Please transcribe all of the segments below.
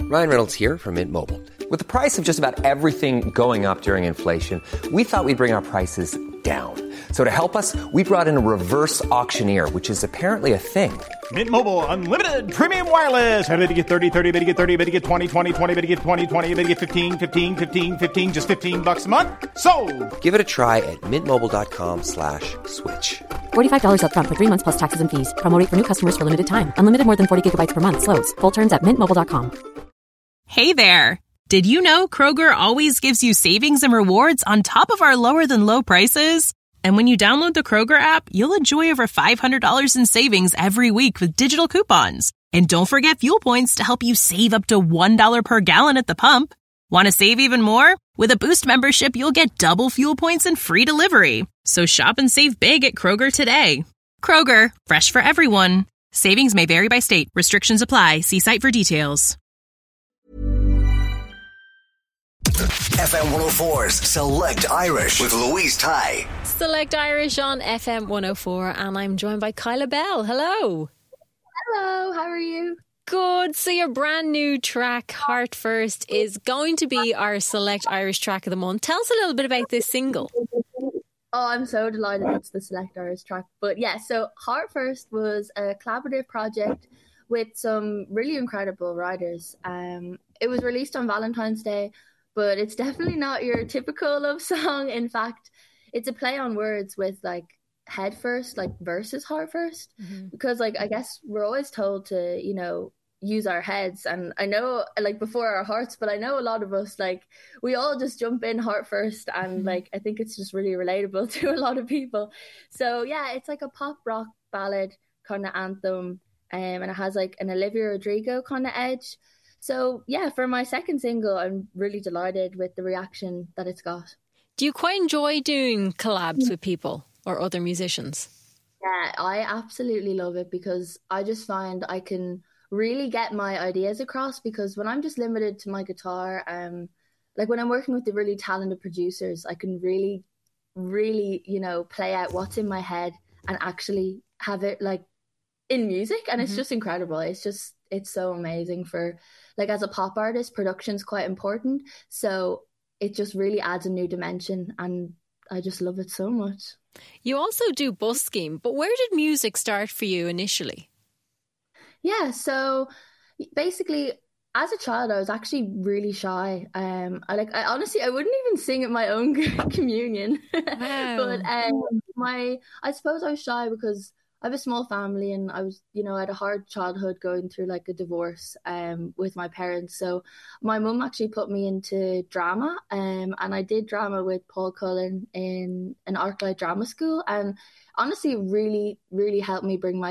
Ryan Reynolds here from Mint Mobile. With the price of just about everything going up during inflation, we thought we'd bring our prices down. So to help us, we brought in a reverse auctioneer, which is apparently a thing. Mint Mobile Unlimited Premium Wireless. How to get 30, 30, bit to get 30, bit to get 20, 20, 20, bit to get 20, 20, bit to get 15, 15, 15, 15, just $15 a month? Sold! Give it a try at mintmobile.com/switch. $45 up front for 3 months plus taxes and fees. Promo rate for new customers for limited time. Unlimited more than 40 gigabytes per month. Slows full terms at mintmobile.com. Hey there. Did you know Kroger always gives you savings and rewards on top of our lower than low prices? And when you download the Kroger app, you'll enjoy over $500 in savings every week with digital coupons. And don't forget fuel points to help you save up to $1 per gallon at the pump. Want to save even more? With a Boost membership, you'll get double fuel points and free delivery. So shop and save big at Kroger today. Kroger, fresh for everyone. Savings may vary by state. Restrictions apply. See site for details. FM 104's Select Irish with Louise Ty. Select Irish on FM 104, and I'm joined by Kyla Bell. Hello. Hello, how are you? Good. So your brand new track, Heart First, is going to be our Select Irish track of the month. Tell us a little bit about this single. Oh, I'm so delighted it's the Select Irish track. But yeah, so Heart First was a collaborative project with some really incredible writers. It was released on Valentine's Day, but it's definitely not your typical love song. In fact, it's a play on words with like head first, like versus heart first. Mm-hmm. Because like I guess we're always told to, you know, use our heads, and I know like before our hearts, but I know a lot of us like we all just jump in heart first, and like I think it's just really relatable to a lot of people. So yeah, it's like a pop rock ballad kind of anthem, and it has like an Olivia Rodrigo kind of edge. So yeah, for my second single, I'm really delighted with the reaction that it's got. Do you quite enjoy doing collabs with people or other musicians? Yeah, I absolutely love it, because I just find I can really get my ideas across, because when I'm just limited to my guitar, like when I'm working with the really talented producers, I can really, you know, play out what's in my head and actually have it like in music. And it's just incredible. It's so amazing. For like as a pop artist, production's quite important. So it just really adds a new dimension, and I just love it so much. You also do busking, but where did music start for you initially? Yeah, so basically, as a child, I was actually really shy. I honestly, I wouldn't even sing at my own communion. Wow. But I suppose I was shy because I have a small family, and I was, you know, I had a hard childhood going through like a divorce with my parents. So my mum actually put me into drama, and I did drama with Paul Cullen in an ArcLight drama school, and honestly really, really helped me bring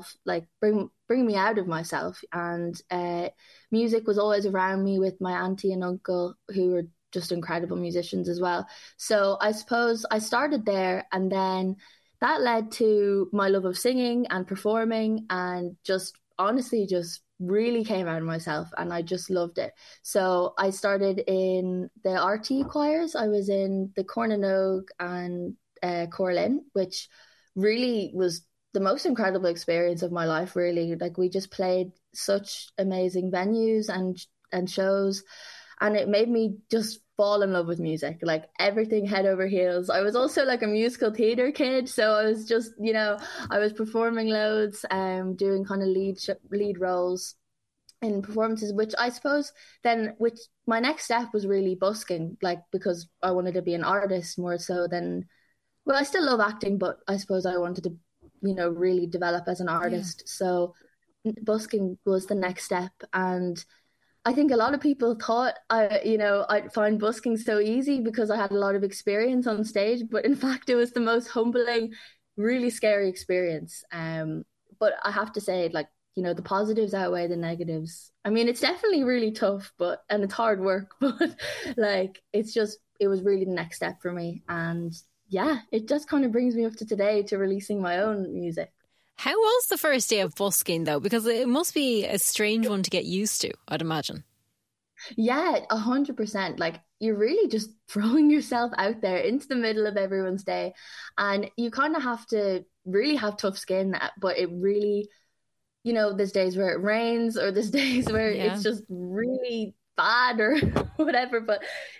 me out of myself. And music was always around me with my auntie and uncle, who were just incredible musicians as well. So I suppose I started there, and then that led to my love of singing and performing, and just honestly just really came out of myself, and I just loved it. So I started in the RT choirs. I was in the Cornanog and Corlin, which really was the most incredible experience of my life, really. Like we just played such amazing venues and shows, and it made me just fall in love with music, like everything head over heels. I was also like a musical theatre kid, so I was just, you know, I was performing loads, doing kind of lead roles in performances, which I suppose which my next step was really busking, like because I wanted to be an artist more so than, well, I still love acting, but I suppose I wanted to, you know, really develop as an artist. Yeah. So busking was the next step, and I think a lot of people thought I'd find busking so easy because I had a lot of experience on stage, but in fact it was the most humbling, really scary experience. But I have to say, like, you know, the positives outweigh the negatives. I mean, it's definitely really tough, and it's hard work, but like it was really the next step for me. And yeah, it just kind of brings me up to today to releasing my own music. How was the first day of busking, though? Because it must be a strange one to get used to, I'd imagine. Yeah, 100%. Like, you're really just throwing yourself out there into the middle of everyone's day. And you kind of have to really have tough skin, but it really there's days where it rains or there's days where it's just really bad or whatever. But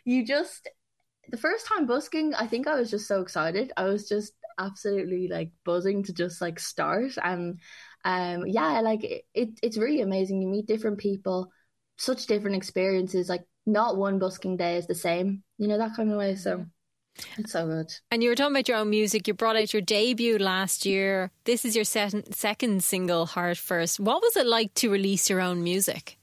the first time busking, I think I was just so excited. I was just absolutely like buzzing to just like start. And like it's really amazing. You meet different people, such different experiences. Like not one busking day is the same, that kind of way. So it's so good. And you were talking about your own music. You brought out your debut last year. This is your second single, Heart First. What was it like to release your own music?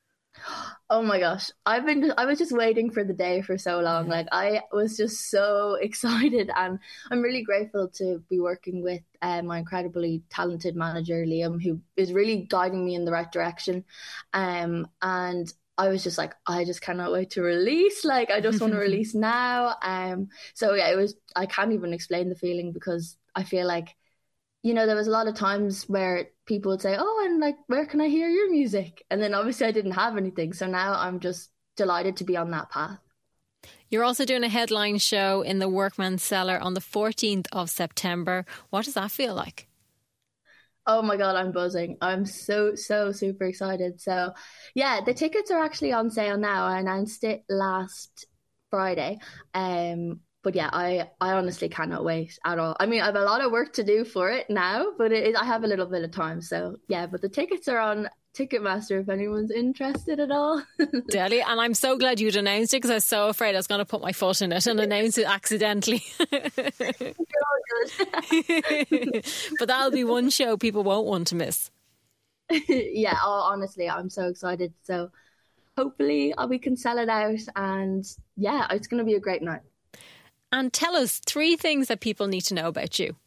Oh my gosh, I was just waiting for the day for so long. Like I was just so excited, and I'm really grateful to be working with my incredibly talented manager Liam, who is really guiding me in the right direction. And I was just like, I just cannot wait to release. Like I just want to release now. So yeah, I can't even explain the feeling, because I feel like, there was a lot of times where people would say, oh, and like, where can I hear your music? And then obviously I didn't have anything. So now I'm just delighted to be on that path. You're also doing a headline show in the Workman's Cellar on the 14th of September. What does that feel like? Oh my God, I'm buzzing. I'm so super excited. So yeah, the tickets are actually on sale now. I announced it last Friday. But yeah, I honestly cannot wait at all. I mean, I have a lot of work to do for it now, but I have a little bit of time. So yeah, but the tickets are on Ticketmaster if anyone's interested at all. Deli, and I'm so glad you'd announced it, because I was so afraid I was going to put my foot in it and announce it accidentally. You're all good. But that'll be one show people won't want to miss. Yeah, honestly, I'm so excited. So hopefully we can sell it out, and yeah, it's going to be a great night. And tell us 3 things that people need to know about you.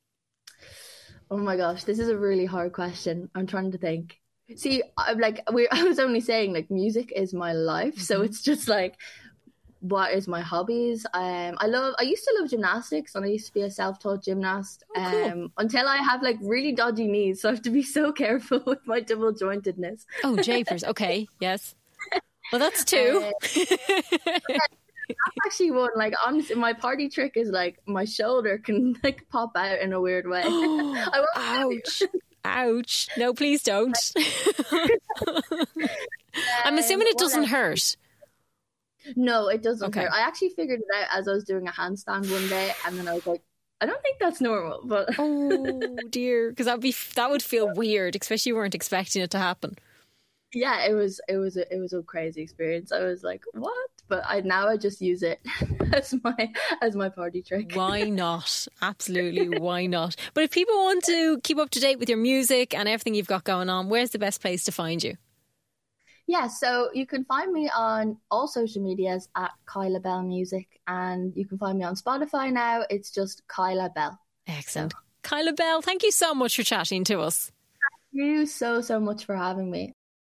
Oh my gosh, this is a really hard question. I'm trying to think. See, I was only saying, like, music is my life. Mm-hmm. So it's just like, what is my hobbies? I used to love gymnastics, and I used to be a self-taught gymnast. Cool. Until I have like really dodgy knees. So I have to be so careful with my double jointedness. Oh, japers. Okay. Yes. Well, that's 2. That's actually one. Like, honestly, my party trick is like my shoulder can like pop out in a weird way. Ouch. Ouch. No, please don't. I'm assuming it doesn't hurt. No, it doesn't hurt. I actually figured it out as I was doing a handstand one day, and then I was like, I don't think that's normal. But oh dear, because that would feel weird, especially if you weren't expecting it to happen. Yeah, it was a crazy experience. I was like, what? But I just use it as my party trick. Why not? Absolutely, why not? But if people want to keep up to date with your music and everything you've got going on, where's the best place to find you? Yeah, so you can find me on all social medias at Kyla Bell Music, and you can find me on Spotify now. It's just Kyla Bell. Excellent. So. Kyla Bell, thank you so much for chatting to us. Thank you so much for having me.